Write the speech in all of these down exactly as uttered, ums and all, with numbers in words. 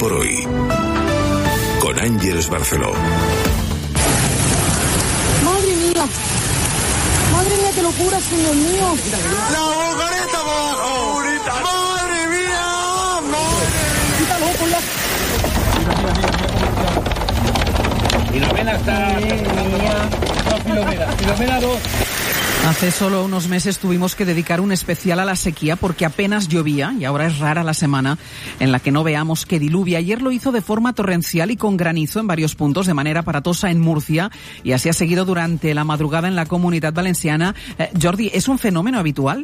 por hoy. Con Ángeles Barceló. ¡Madre mía! ¡Madre mía, qué locura, señor mío! ¡La bocareta abajo! ¡Madre mía! ¡Madre! ¡Quítalo, ponla! Filomena está... No, Filomena. Filomena dos. Hace solo unos meses tuvimos que dedicar un especial a la sequía porque apenas llovía y ahora es rara la semana en la que no veamos que diluvia. Ayer lo hizo de forma torrencial y con granizo en varios puntos de manera aparatosa en Murcia y así ha seguido durante la madrugada en la Comunidad Valenciana. Eh, Jordi, ¿es un fenómeno habitual?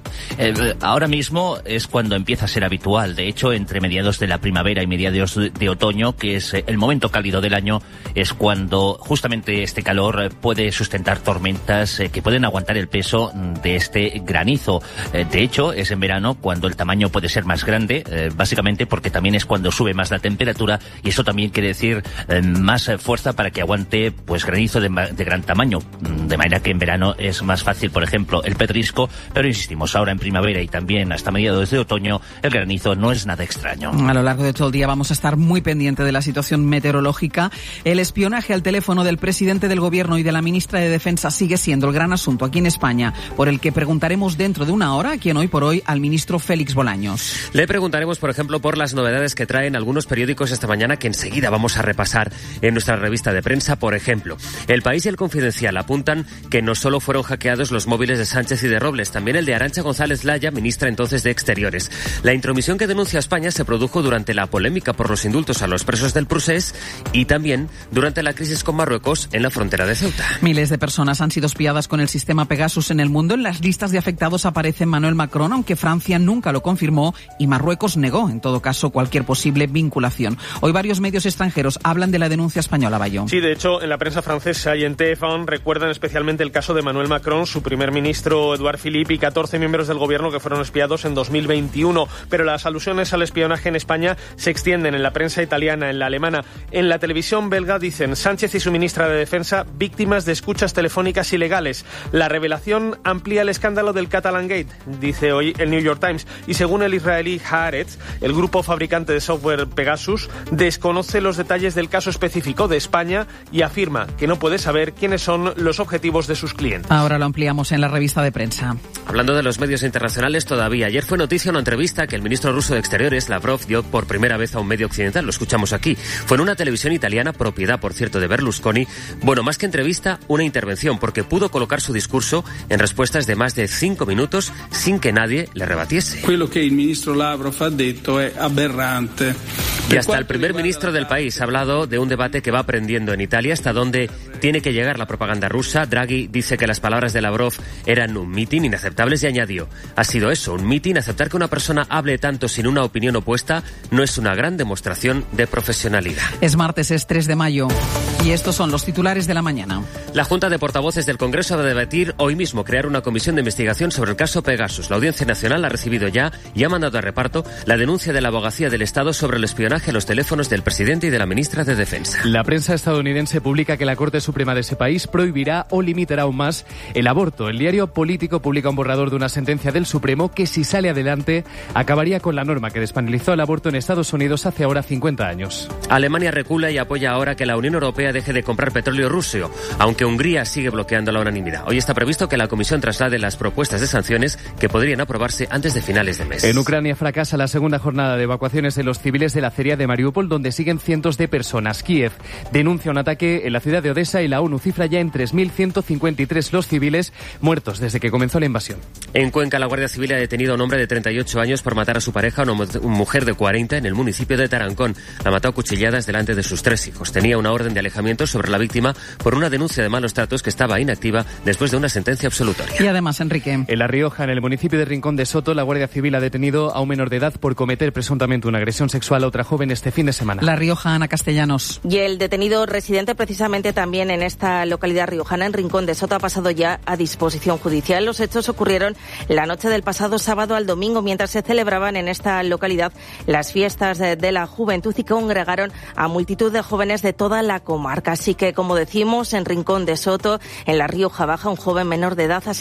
Eh, ahora mismo es cuando empieza a ser habitual. De hecho, entre mediados de la primavera y mediados de, de otoño, que es el momento cálido del año, es cuando justamente este calor puede sustentar tormentas eh, que pueden aguantar el peso de este granizo. Eh, de hecho, es en verano cuando el tamaño puede ser más grande, eh, básicamente porque también es cuando sube más la temperatura y eso también quiere decir eh, más fuerza para que aguante pues granizo de, de gran tamaño. De manera que en verano es más fácil, por ejemplo, el pedrisco, pero insistimos, ahora en primavera y también hasta mediados de otoño, el granizo no es nada extraño. A lo largo de todo el día vamos a estar muy pendiente de la situación meteorológica. El espionaje al teléfono del presidente del Gobierno y de la ministra de Defensa sigue siendo el gran asunto aquí en España, por el que preguntaremos dentro de una hora, a quien hoy por hoy, al ministro Félix Bolaños. Le preguntaremos, por ejemplo, por las novedades que traen algunos periódicos esta mañana que enseguida vamos a repasar en nuestra revista de prensa. Por ejemplo, El País y El Confidencial apuntan que no solo fueron hackeados los móviles de Sánchez y de Robles, también el de Arantxa González Laya, ministra entonces de Exteriores. La intromisión que denuncia España se produjo durante la polémica por los indultos a los presos del Procés y también durante la crisis con Marruecos en la frontera de Ceuta. Miles de personas han sido espiadas con el sistema Pegasus en el mundo. En las listas de afectados aparece Emmanuel Macron, aunque Francia nunca lo confirmó y Marruecos negó, en todo caso, cualquier posible vinculación. Hoy varios medios extranjeros hablan de la denuncia española, Bayo. Sí, de hecho, en la prensa francesa y en T F uno recuerdan especialmente el caso de Emmanuel Macron, su primer ministro Edouard Philippe y catorce miembros del gobierno que fueron espiados en dos mil veintiuno. Pero las alusiones al espionaje en España se extienden en la prensa italiana, en la alemana. En la televisión belga dicen Sánchez y su ministra de Defensa víctimas de escuchas telefónicas ilegales. La revelación amplía el escándalo del Catalan Gate, dice hoy el New York Times. Y según el israelí Haaretz, el grupo fabricante de software Pegasus desconoce los detalles del caso específico de España y afirma que no puede saber quiénes son los objetivos de sus clientes. Ahora lo ampliamos en la revista de prensa. Hablando de los medios internacionales todavía, ayer fue noticia una entrevista que el ministro ruso de Exteriores, Lavrov, dio por primera vez a un medio occidental. Lo escuchamos aquí. Fue en una televisión italiana, propiedad, por cierto, de Berlusconi. Bueno, más que entrevista, una intervención, porque pudo colocar su discurso en respuestas de más de cinco minutos sin que nadie le rebatiese. Quello che il ministro Lavrov ha detto è aberrante. Y hasta el primer ministro del país ha hablado de un debate que va aprendiendo en Italia hasta dónde tiene que llegar la propaganda rusa. Draghi dice que las palabras de Lavrov eran un mitin inaceptables y añadió: ha sido eso, un mitin. Aceptar que una persona hable tanto sin una opinión opuesta no es una gran demostración de profesionalidad. Es martes, es tres de mayo y estos son los titulares de la mañana. La Junta de Portavoces del Congreso va a debatir hoy mismo crear una comisión de investigación sobre el caso Pegasus. La Audiencia Nacional ha recibido ya y ha mandado a reparto la denuncia de la Abogacía del Estado sobre el espionaje a los teléfonos del presidente y de la ministra de Defensa. La prensa estadounidense publica que la Corte Suprema de ese país prohibirá o limitará aún más el aborto. El diario Político publica un borrador de una sentencia del Supremo que, si sale adelante, acabaría con la norma que despenalizó el aborto en Estados Unidos hace ahora cincuenta años. Alemania recula y apoya ahora que la Unión Europea deje de comprar petróleo ruso, aunque Hungría sigue bloqueando la unanimidad. Hoy está previsto que la Comisión traslade las propuestas de sanciones que podrían aprobarse antes de finales de mes. En Ucrania fracasa la segunda jornada de evacuaciones de los civiles de la acería de Mariupol, donde siguen cientos de personas. Kiev denuncia un ataque en la ciudad de Odessa y la ONU cifra ya en tres mil ciento cincuenta y tres los civiles muertos desde que comenzó la invasión. En Cuenca, la Guardia Civil ha detenido a un hombre de treinta y ocho años por matar a su pareja, una mujer de cuarenta, en el municipio de Tarancón. La mató a cuchilladas delante de sus tres hijos. Tenía una orden de alejamiento sobre la víctima por una denuncia de malos tratos que estaba inactiva después de una sentencia absolutoria. Y además, Enrique. En La Rioja, en el municipio de Rincón de Soto, la Guardia Civil ha detenido a un menor de edad por cometer presuntamente una agresión sexual a otra joven este fin de semana. La Rioja, Ana Castellanos. Y el detenido residente precisamente también en esta localidad riojana, en Rincón de Soto, ha pasado ya a disposición judicial. Los hechos ocurrieron la noche del pasado sábado al domingo, mientras se celebraban en esta localidad las fiestas de la juventud y congregaron a multitud de jóvenes de toda la comarca. Así que, como decimos, en Rincón de Soto, en La Rioja Baja, un joven menor de edad ha